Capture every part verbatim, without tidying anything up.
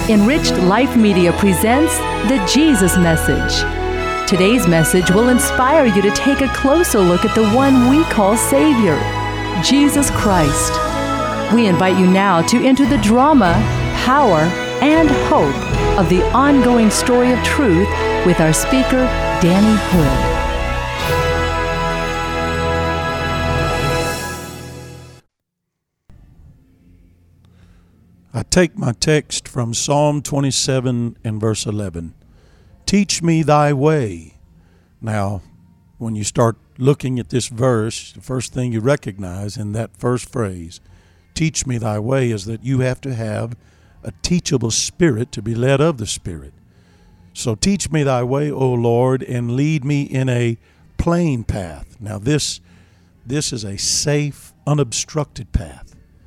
Enriched Life Media presents the Jesus Message. Today's message will inspire you to take a closer look at the one we call Savior, Jesus Christ. We invite you now to enter the drama, power, and hope of the ongoing story of truth with our speaker, Danny Hood. I take my text from Psalm twenty-seven and verse eleven. Teach me thy way. Now, when you start looking at this verse, the first thing you recognize in that first phrase, teach me thy way, is that you have to have a teachable spirit to be led of the Spirit. So teach me thy way, O Lord, and lead me in a plain path. Now this, this is a safe, unobstructed path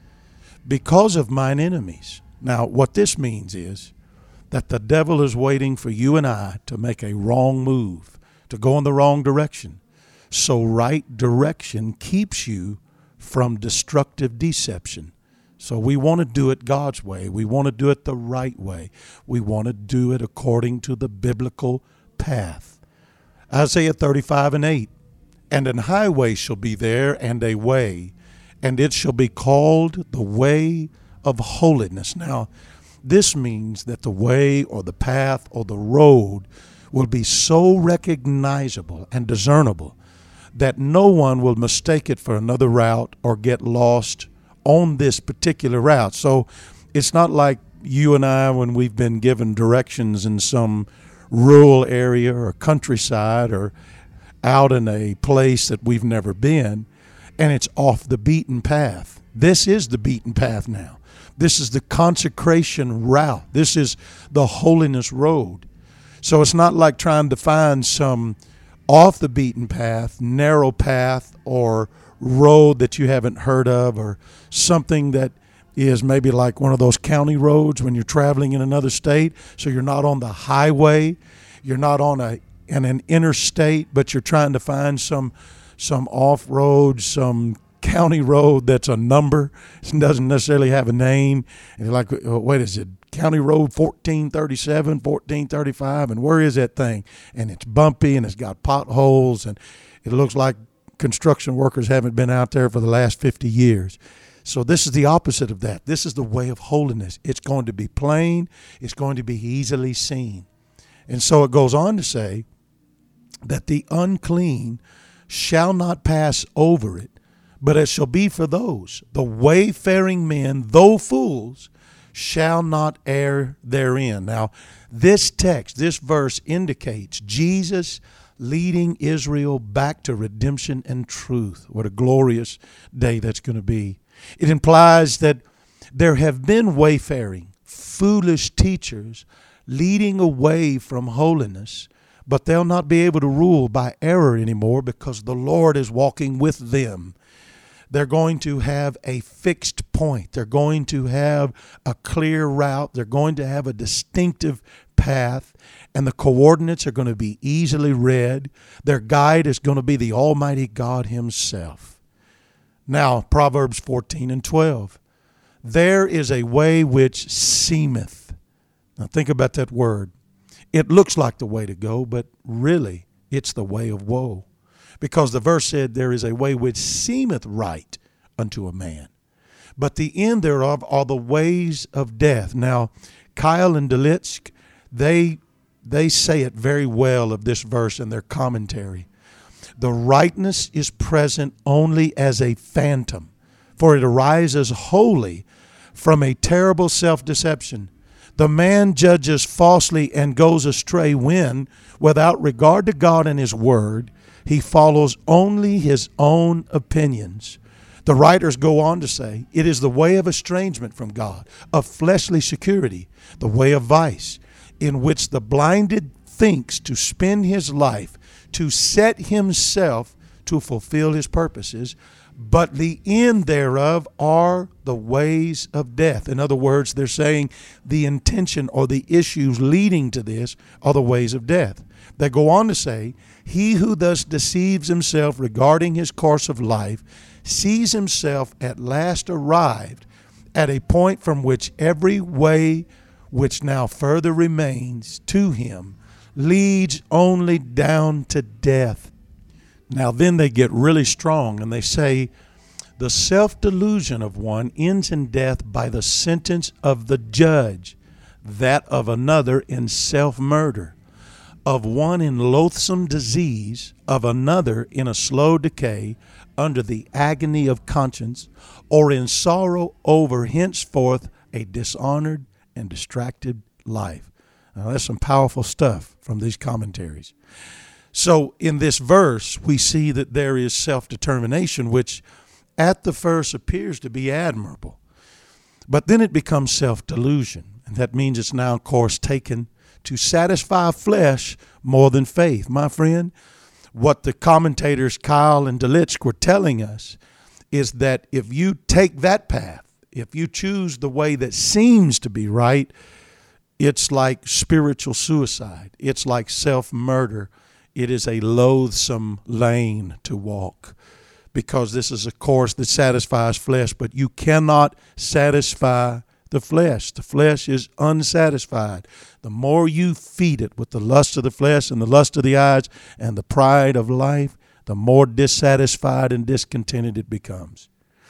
because of mine enemies. Now what this means is that the devil is waiting for you and I to make a wrong move, to go in the wrong direction. So right direction keeps you from destructive deception. So we want to do it God's way. We want to do it the right way. We want to do it according to the biblical path. Isaiah thirty-five and eight, and an highway shall be there, and a way, and it shall be called the way of holiness. Now, this means that the way or the path or the road will be so recognizable and discernible that no one will mistake it for another route or get lost on this particular route. So it's not like you and I when we've been given directions in some rural area or countryside or out in a place that we've never been, and it's off the beaten path. This is the beaten path now. This is the consecration route. This is the holiness road. So it's not like trying to find some off the beaten path, narrow path, or road that you haven't heard of, or something that is maybe like one of those county roads when you're traveling in another state. So you're not on the highway, you're not on a in an interstate, but you're trying to find some some off-road, some county road that's a number. It doesn't necessarily have a name. And you're like, oh, wait, is it County Road fourteen thirty-seven, fourteen thirty-five, and where is that thing? And it's bumpy, and it's got potholes, and it looks like construction workers haven't been out there for the last fifty years. So this is the opposite of that. This is the way of holiness. It's going to be plain. It's going to be easily seen. And so it goes on to say that the unclean shall not pass over it, but it shall be for those. The wayfaring men, though fools, shall not err therein. Now, this text, this verse indicates Jesus leading Israel back to redemption and truth. What a glorious day that's going to be. It implies that there have been wayfaring, foolish teachers leading away from holiness, but they'll not be able to rule by error anymore because the Lord is walking with them. They're going to have a fixed point. They're going to have a clear route. They're going to have a distinctive path, and the coordinates are going to be easily read. Their guide is going to be the Almighty God Himself. Now, Proverbs fourteen and twelve. There is a way which seemeth. Now think about that word. It looks like the way to go, but really it's the way of woe. Because the verse said, there is a way which seemeth right unto a man, but the end thereof are the ways of death. Now, Kyle and Delitzk, they, they say it very well of this verse in their commentary. The rightness is present only as a phantom, for it arises wholly from a terrible self-deception. The man judges falsely and goes astray when, without regard to God and His Word, he follows only his own opinions. The writers go on to say, it is the way of estrangement from God, of fleshly security, the way of vice, in which the blinded thinks to spend his life, to set himself to fulfill his purposes, but the end thereof are the ways of death. In other words, they're saying the intention or the issues leading to this are the ways of death. They go on to say, he who thus deceives himself regarding his course of life sees himself at last arrived at a point from which every way which now further remains to him, leads only down to death. Now then they get really strong and they say, the self-delusion of one ends in death by the sentence of the judge, that of another in self-murder, of one in loathsome disease, of another in a slow decay under the agony of conscience, or in sorrow over henceforth a dishonored and distracted life. Now that's some powerful stuff from these commentaries. So in this verse, we see that there is self-determination, which at the first appears to be admirable. But then it becomes self-delusion. And that means it's now, of course, taken to satisfy flesh more than faith. My friend, what the commentators Kyle and Delitzsch were telling us is that if you take that path, if you choose the way that seems to be right, it's like spiritual suicide. It's like self-murder. It is a loathsome lane to walk, because this is a course that satisfies flesh, but you cannot satisfy the flesh. The flesh is unsatisfied. The more you feed it with the lust of the flesh and the lust of the eyes and the pride of life, the more dissatisfied and discontented it becomes.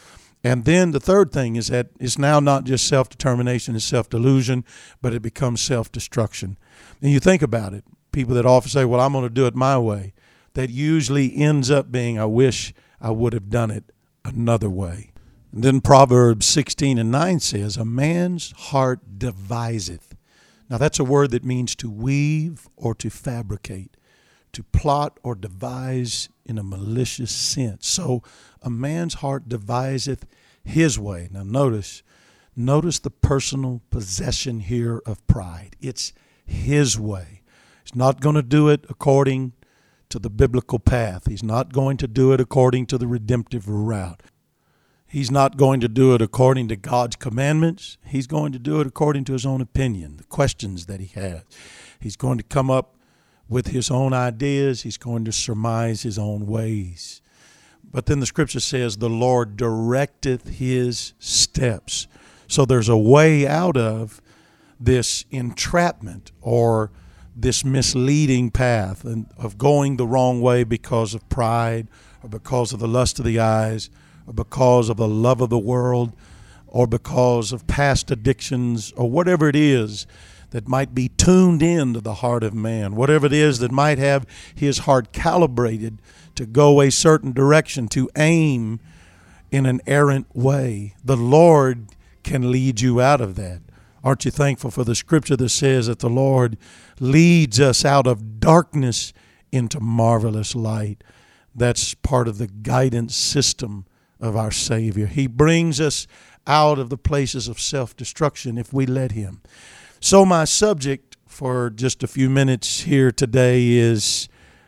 And then the third thing is that it's now not just self-determination and self-delusion, but it becomes self-destruction. And you think about it, people that often say, well, I'm going to do it my way, that usually ends up being, I wish I would have done it another way. And then Proverbs sixteen and nine says, a man's heart deviseth. Now that's a word that means to weave or to fabricate, to plot or devise in a malicious sense. So a man's heart deviseth his way. Now notice, notice the personal possession here of pride. It's his way. He's not going to do it according to the biblical path. He's not going to do it according to the redemptive route. He's not going to do it according to God's commandments. He's going to do it according to his own opinion, the questions that he has. He's going to come up with his own ideas. He's going to surmise his own ways. But then the scripture says, the Lord directeth his steps. So there's a way out of this entrapment or this misleading path and of going the wrong way because of pride or because of the lust of the eyes or because of the love of the world or because of past addictions or whatever it is that might be tuned into the heart of man, whatever it is that might have his heart calibrated to go a certain direction, to aim in an errant way. The Lord can lead you out of that. Aren't you thankful for the scripture that says that the Lord leads us out of darkness into marvelous light? That's part of the guidance system of our Savior. He brings us out of the places of self-destruction if we let him. So my subject for just a few minutes here today is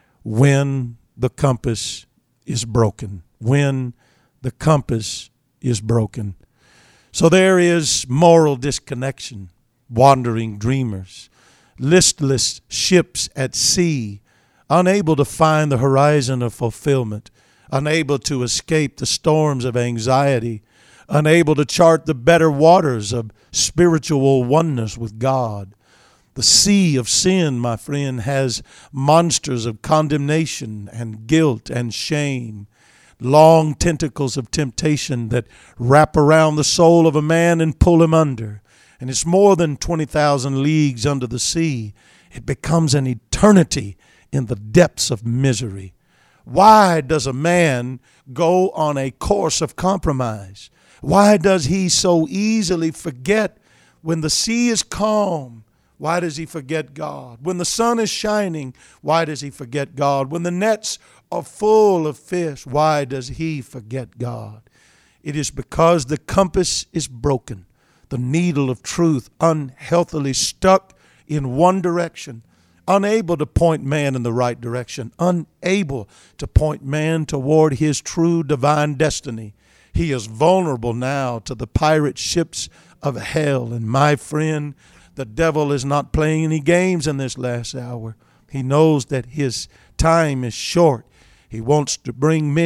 when the compass is broken. When the compass is broken. So there is moral disconnection, wandering dreamers, listless ships at sea, unable to find the horizon of fulfillment, unable to escape the storms of anxiety, unable to chart the better waters of spiritual oneness with God. The sea of sin, my friend, has monsters of condemnation and guilt and shame, long tentacles of temptation that wrap around the soul of a man and pull him under. And it's more than twenty thousand leagues under the sea. It becomes an eternity in the depths of misery. Why does a man go on a course of compromise? Why does he so easily forget when the sea is calm? Why does he forget God? When the sun is shining, why does he forget God? When the nets are full of fish, why does he forget God? It is because the compass is broken, the needle of truth unhealthily stuck in one direction, unable to point man in the right direction, unable to point man toward his true divine destiny. He is vulnerable now to the pirate ships of hell. And my friend, the devil is not playing any games in this last hour. He knows that his time is short. He wants to bring many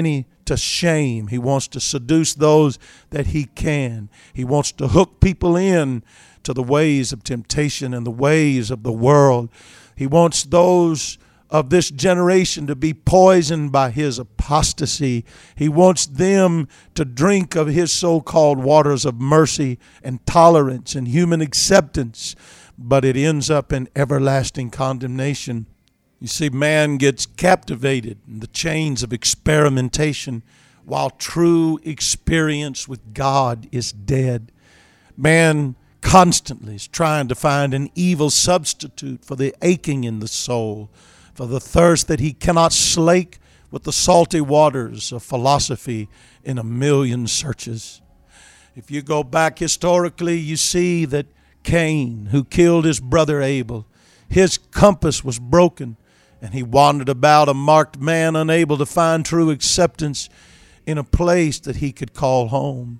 to shame. He wants to seduce those that he can. He wants to hook people in to the ways of temptation and the ways of the world. He wants those of this generation to be poisoned by his apostasy. He wants them to drink of his so-called waters of mercy and tolerance and human acceptance, but it ends up in everlasting condemnation. You see, man gets captivated in the chains of experimentation while true experience with God is dead. Man constantly is trying to find an evil substitute for the aching in the soul, for the thirst that he cannot slake with the salty waters of philosophy in a million searches. If you go back historically, you see that Cain, who killed his brother Abel, his compass was broken, and he wandered about a marked man, unable to find true acceptance in a place that he could call home.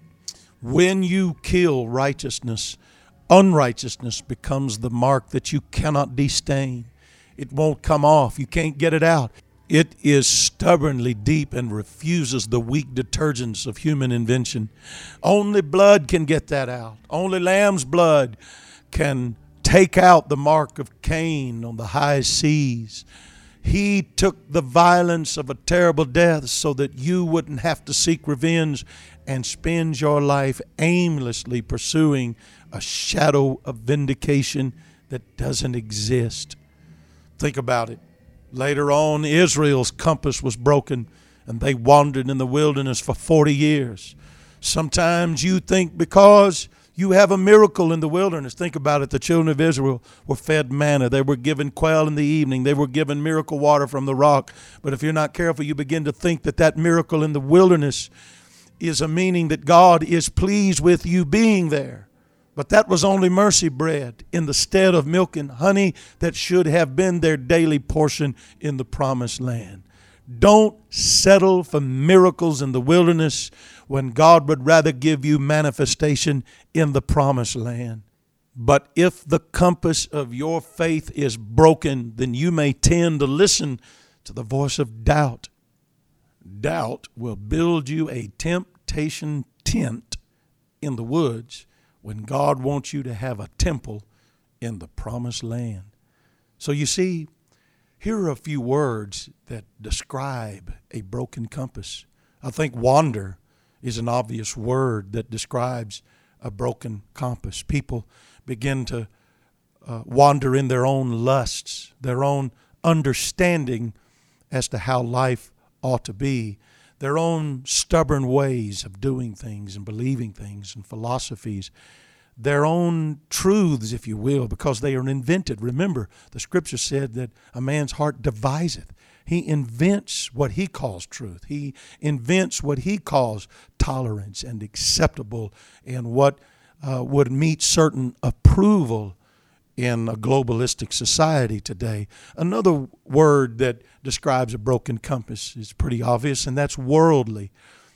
When you kill righteousness, unrighteousness becomes the mark that you cannot destain. It won't come off. You can't get it out. It is stubbornly deep and refuses the weak detergents of human invention. Only blood can get that out. Only lamb's blood can take out the mark of Cain on the high seas. He took the violence of a terrible death so that you wouldn't have to seek revenge and spend your life aimlessly pursuing a shadow of vindication that doesn't exist. Think about it. Later on, Israel's compass was broken and they wandered in the wilderness for forty years. Sometimes you think because you have a miracle in the wilderness. Think about it. The children of Israel were fed manna. They were given quail in the evening. They were given miracle water from the rock. But if you're not careful, you begin to think that that miracle in the wilderness is a meaning that God is pleased with you being there. But that was only mercy bread in the stead of milk and honey that should have been their daily portion in the promised land. Don't settle for miracles in the wilderness when God would rather give you manifestation in the promised land. But if the compass of your faith is broken, then you may tend to listen to the voice of doubt. Doubt will build you a temptation tent in the woods when God wants you to have a temple in the promised land. So you see, here are a few words that describe a broken compass. I think wander is an obvious word that describes a broken compass. People begin to uh, wander in their own lusts, their own understanding as to how life ought to be, their own stubborn ways of doing things and believing things and philosophies, their own truths, if you will, because they are invented. Remember, the scripture said that a man's heart deviseth. He invents what he calls truth. He invents what he calls tolerance and acceptable and what uh, would meet certain approval in a globalistic society today. Another word that describes a broken compass is pretty obvious, and that's worldly.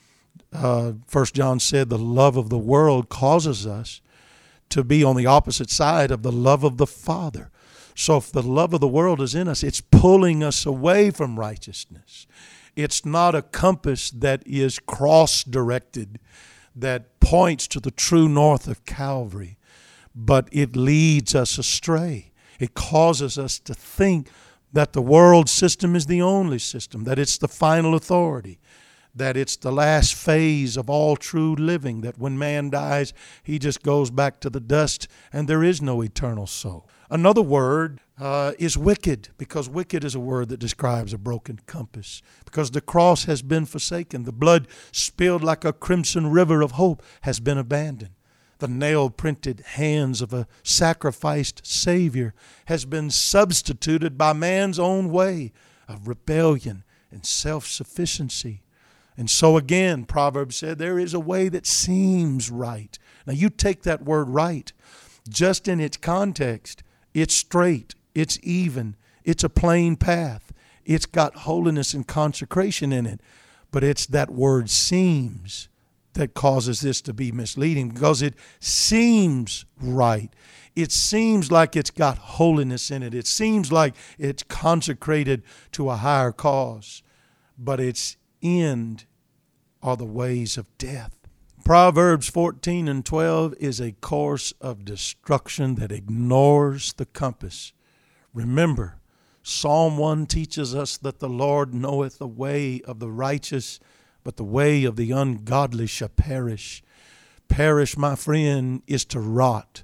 Uh, First John said the love of the world causes us to be on the opposite side of the love of the Father. So if the love of the world is in us, it's pulling us away from righteousness. It's not a compass that is cross-directed, that points to the true north of Calvary, but it leads us astray. It causes us to think that the world system is the only system, that it's the final authority, that it's the last phase of all true living, that when man dies, he just goes back to the dust and there is no eternal soul. Another word uh, is wicked, because wicked is a word that describes a broken compass, because the cross has been forsaken. The blood spilled like a crimson river of hope has been abandoned. The nail-printed hands of a sacrificed Savior has been substituted by man's own way of rebellion and self-sufficiency. And so again, Proverbs said, there is a way that seems right. Now you take that word right, just in its context, it's straight, it's even, it's a plain path. It's got holiness and consecration in it. But it's that word seems that causes this to be misleading, because it seems right. It seems like it's got holiness in it. It seems like it's consecrated to a higher cause. But it's end are the ways of death. Proverbs fourteen and twelve is a course of destruction that ignores the compass. Remember, Psalm one teaches us that the Lord knoweth the way of the righteous, but the way of the ungodly shall perish. Perish, my friend, is to rot.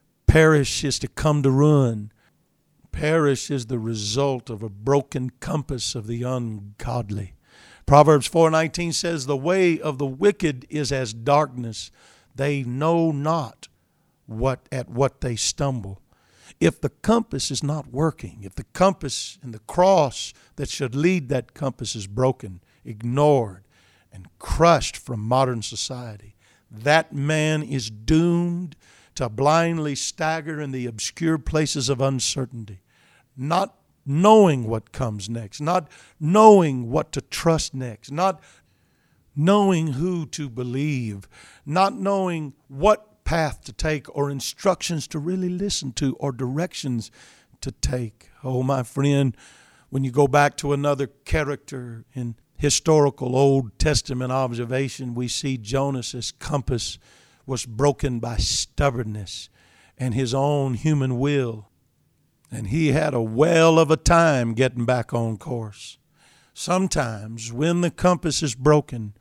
Perish is to come to ruin. Perish is the result of a broken compass of the ungodly. Proverbs four nineteen says, the way of the wicked is as darkness. They know not what at what they stumble. If the compass is not working, if the compass and the cross that should lead that compass is broken, ignored, and crushed from modern society, that man is doomed to blindly stagger in the obscure places of uncertainty, not knowing what comes next, not knowing what to trust next, not knowing who to believe, not knowing what path to take or instructions to really listen to or directions to take. Oh, my friend, when you go back to another character in historical Old Testament observation, we see Jonas's compass was broken by stubbornness and his own human will. And he had a whale of a time getting back on course. Sometimes when the compass is broken,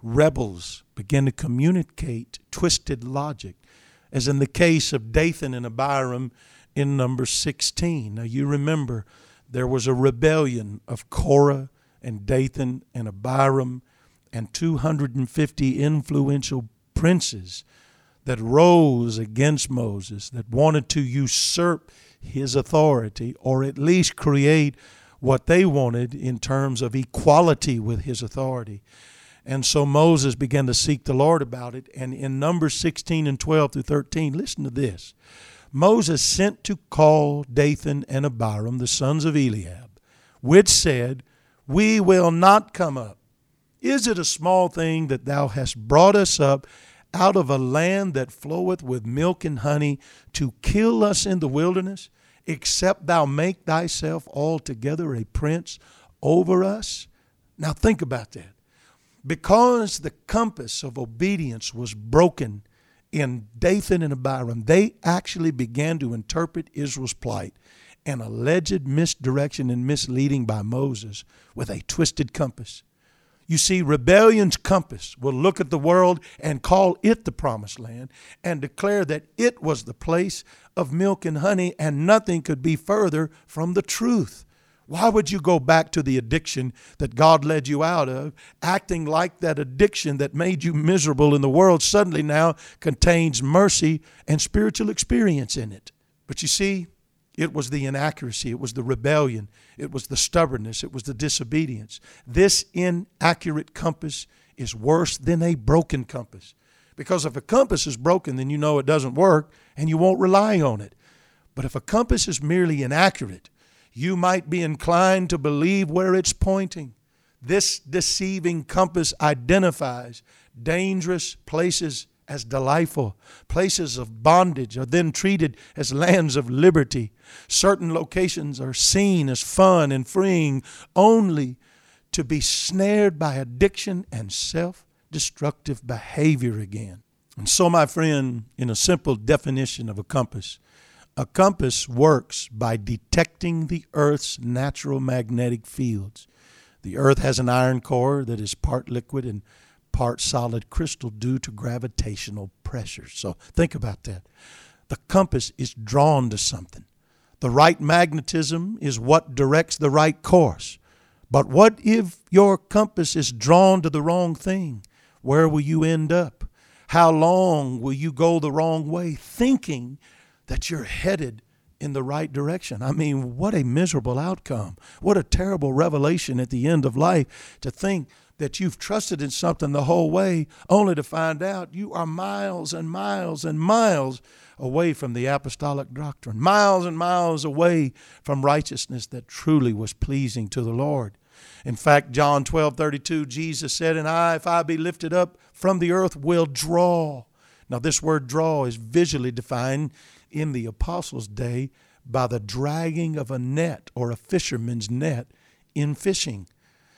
rebels begin to communicate twisted logic, as in the case of Dathan and Abiram in Numbers sixteen. Now you remember there was a rebellion of Korah and Dathan and Abiram and two hundred fifty influential princes that rose against Moses, that wanted to usurp his authority, or at least create what they wanted in terms of equality with his authority. And so Moses began to seek the Lord about it. And in Numbers sixteen and twelve through thirteen, listen to this. Moses sent to call Dathan and Abiram, the sons of Eliab, which said, we will not come up. Is it a small thing that thou hast brought us up out of a land that floweth with milk and honey to kill us in the wilderness, except thou make thyself altogether a prince over us? Now think about that. Because the compass of obedience was broken in Dathan and Abiram, they actually began to interpret Israel's plight and alleged misdirection and misleading by Moses with a twisted compass. You see, rebellion's compass will look at the world and call it the promised land and declare that it was the place of milk and honey, and nothing could be further from the truth. Why would you go back to the addiction that God led you out of, acting like that addiction that made you miserable in the world suddenly now contains mercy and spiritual experience in it? But you see, it was the inaccuracy, it was the rebellion, it was the stubbornness, it was the disobedience. This inaccurate compass is worse than a broken compass. Because if a compass is broken, then you know it doesn't work and you won't rely on it. But if a compass is merely inaccurate, you might be inclined to believe where it's pointing. This deceiving compass identifies dangerous places as delightful. Places of bondage are then treated as lands of liberty. Certain locations are seen as fun and freeing, only to be snared by addiction and self-destructive behavior again. And so, my friend, in a simple definition of a compass, a compass works by detecting the Earth's natural magnetic fields. The Earth has an iron core that is part liquid and part solid crystal due to gravitational pressure. So think about that. The compass is drawn to something. The right magnetism is what directs the right course. But what if your compass is drawn to the wrong thing? Where will you end up? How long will you go the wrong way, thinking that you're headed in the right direction? I mean, what a miserable outcome. What a terrible revelation at the end of life to think that you've trusted in something the whole way, only to find out you are miles and miles and miles away from the apostolic doctrine, miles and miles away from righteousness that truly was pleasing to the Lord. In fact, John twelve thirty-two, Jesus said, and I, if I be lifted up from the earth, will draw. Now, this word draw is visually defined in the apostles' day by the dragging of a net or a fisherman's net in fishing.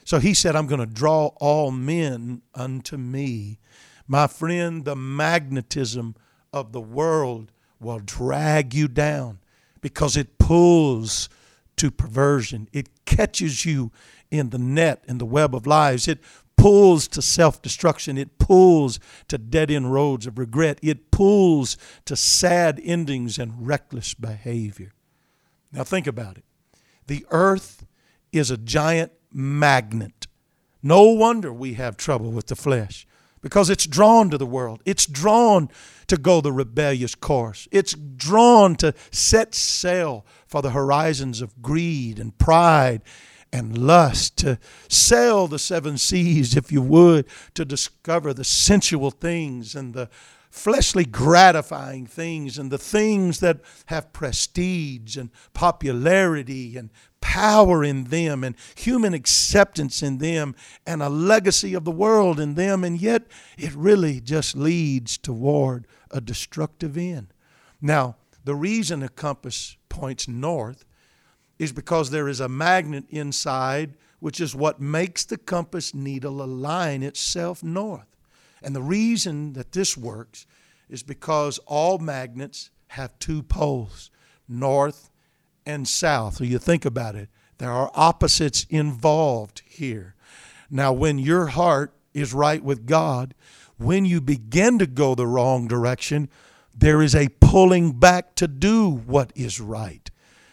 So he said, I'm going to draw all men unto me. My friend, the magnetism of the world will drag you down because it pulls to perversion. It catches you in the net, in the web of lies. It pulls to self-destruction. It pulls to dead-end roads of regret. It pulls to sad endings and reckless behavior. Now think about it. The earth is a giant magnet. No wonder we have trouble with the flesh, because it's drawn to the world. It's drawn to go the rebellious course. It's drawn to set sail for the horizons of greed and pride and lust, to sail the seven seas, if you would, to discover the sensual things and the fleshly gratifying things and the things that have prestige and popularity and power in them and human acceptance in them and a legacy of the world in them, and yet it really just leads toward a destructive end. Now, the reason a compass points north is because there is a magnet inside, which is what makes the compass needle align itself north. And the reason that this works is because all magnets have two poles, north and south. So you think about it, there are opposites involved here. Now, when your heart is right with God, when you begin to go the wrong direction, there is a pulling back to do what is right.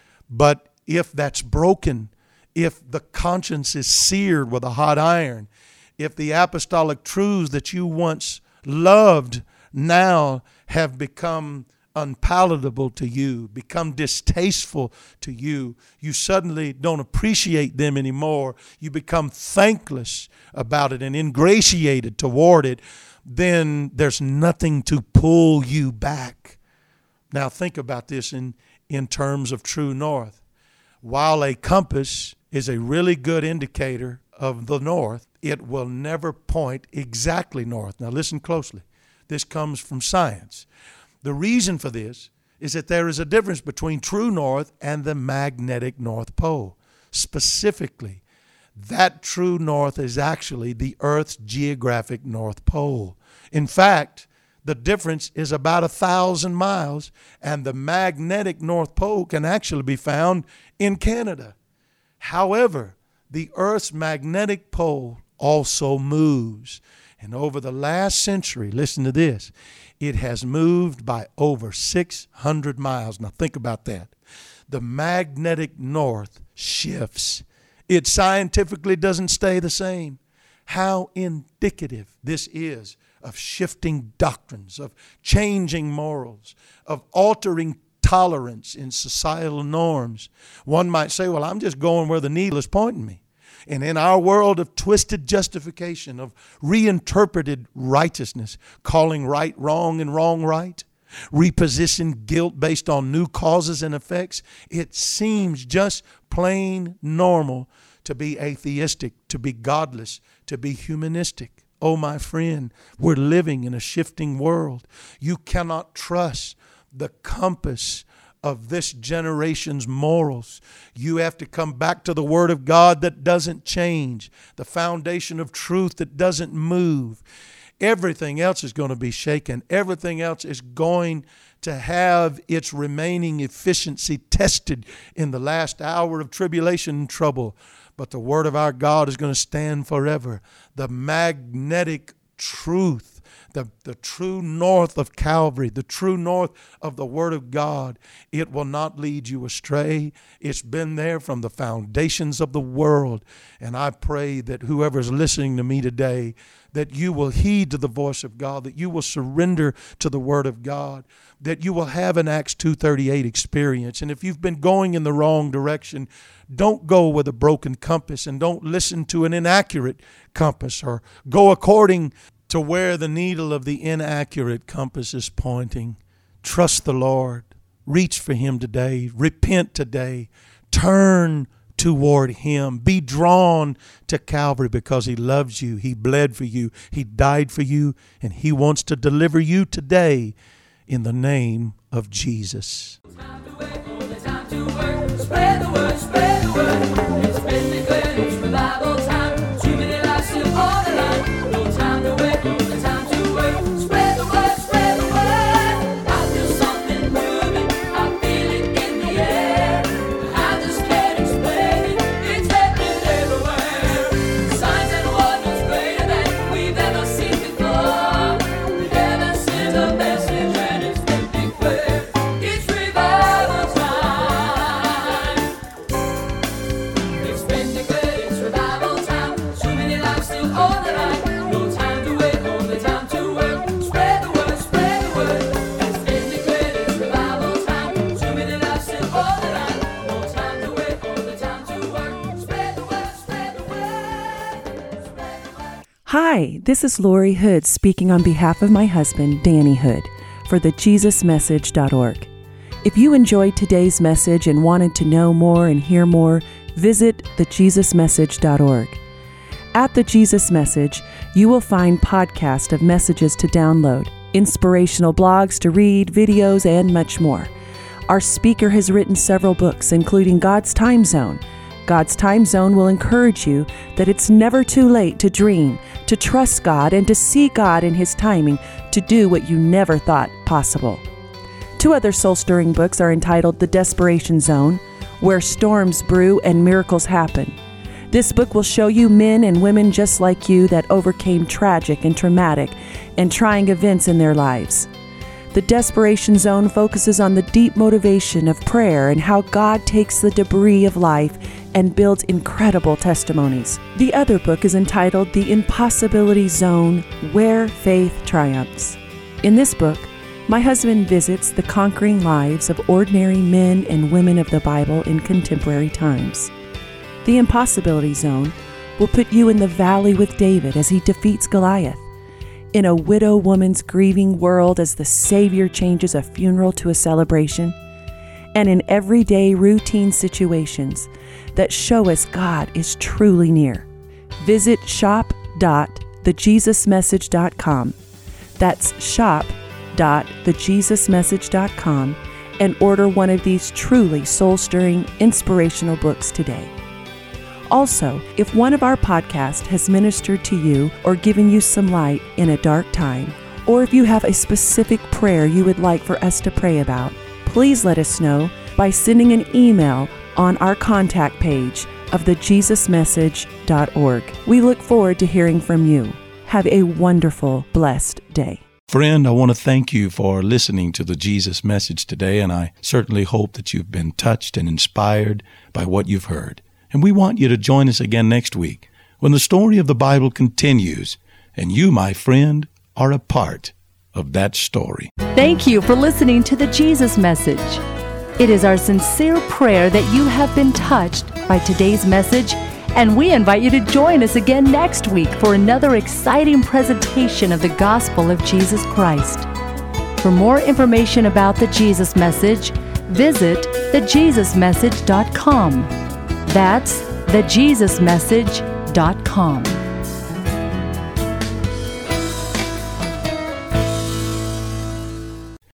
But if that's broken, if the conscience is seared with a hot iron, if the apostolic truths that you once loved now have become unpalatable to you, become distasteful to you, you suddenly don't appreciate them anymore, you become thankless about it and ingratiated toward it, then there's nothing to pull you back. Now think about this in, in terms of true north. While a compass is a really good indicator of the north, it will never point exactly north. Now listen closely. This comes from science. The reason for this is that there is a difference between true north and the magnetic North Pole. Specifically, that true north is actually the Earth's geographic North Pole. In fact, the difference is about a thousand miles, and the magnetic North Pole can actually be found in Canada. However, the Earth's magnetic pole also moves. And over the last century, listen to this, it has moved by over six hundred miles. Now think about that. The magnetic north shifts. It scientifically doesn't stay the same. How indicative this is of shifting doctrines, of changing morals, of altering tolerance in societal norms. One might say, well, I'm just going where the needle is pointing me. And in our world of twisted justification, of reinterpreted righteousness, calling right wrong and wrong right, repositioned guilt based on new causes and effects, it seems just plain normal to be atheistic, to be godless, to be humanistic. Oh, my friend, we're living in a shifting world. You cannot trust the compass of this generation's morals. You have to come back to the Word of God that doesn't change, the foundation of truth that doesn't move. Everything else is going to be shaken. Everything else is going to have its remaining efficiency tested in the last hour of tribulation and trouble. But the Word of our God is going to stand forever. The magnetic truth, the, the true north of Calvary, the true north of the Word of God, it will not lead you astray. It's been there from the foundations of the world. And I pray that whoever's listening to me today, that you will heed to the voice of God, that you will surrender to the Word of God, that you will have an Acts two thirty-eight experience. And if you've been going in the wrong direction, don't go with a broken compass, and don't listen to an inaccurate compass, or go according to where the needle of the inaccurate compass is pointing. Trust the Lord. Reach for Him today. Repent today. Turn toward Him. Be drawn to Calvary because He loves you. He bled for you. He died for you. And He wants to deliver you today in the name of Jesus. Time to work, time to work. Spread the word, spread the word. It's been declared, it's revival time. Hi, this is Lori Hood speaking on behalf of my husband, Danny Hood, for the Jesus Message dot org. If you enjoyed today's message and wanted to know more and hear more, visit the Jesus Message dot org. At The Jesus Message, you will find podcasts of messages to download, inspirational blogs to read, videos, and much more. Our speaker has written several books, including God's Time Zone. God's Time Zone will encourage you that it's never too late to dream, to trust God, and to see God in His timing to do what you never thought possible. Two other soul-stirring books are entitled The Desperation Zone, Where Storms Brew and Miracles Happen. This book will show you men and women just like you that overcame tragic and traumatic and trying events in their lives. The Desperation Zone focuses on the deep motivation of prayer and how God takes the debris of life and builds incredible testimonies. The other book is entitled The Impossibility Zone, Where Faith Triumphs. In this book, my husband visits the conquering lives of ordinary men and women of the Bible in contemporary times. The Impossibility Zone will put you in the valley with David as he defeats Goliath, in a widow woman's grieving world as the Savior changes a funeral to a celebration, and in everyday routine situations that show us God is truly near. Visit shop dot the jesus message dot com. That's shop dot the jesus message dot com and order one of these truly soul-stirring, inspirational books today. Also, if one of our podcasts has ministered to you or given you some light in a dark time, or if you have a specific prayer you would like for us to pray about, please let us know by sending an email on our contact page of the jesus message dot org. We look forward to hearing from you. Have a wonderful, blessed day. Friend, I want to thank you for listening to the Jesus Message today, and I certainly hope that you've been touched and inspired by what you've heard. And we want you to join us again next week when the story of the Bible continues, and you, my friend, are a part of that story. Thank you for listening to the Jesus Message. It is our sincere prayer that you have been touched by today's message, and we invite you to join us again next week for another exciting presentation of the gospel of Jesus Christ. For more information about the Jesus Message, visit the jesus message dot com. That's the jesus message dot com.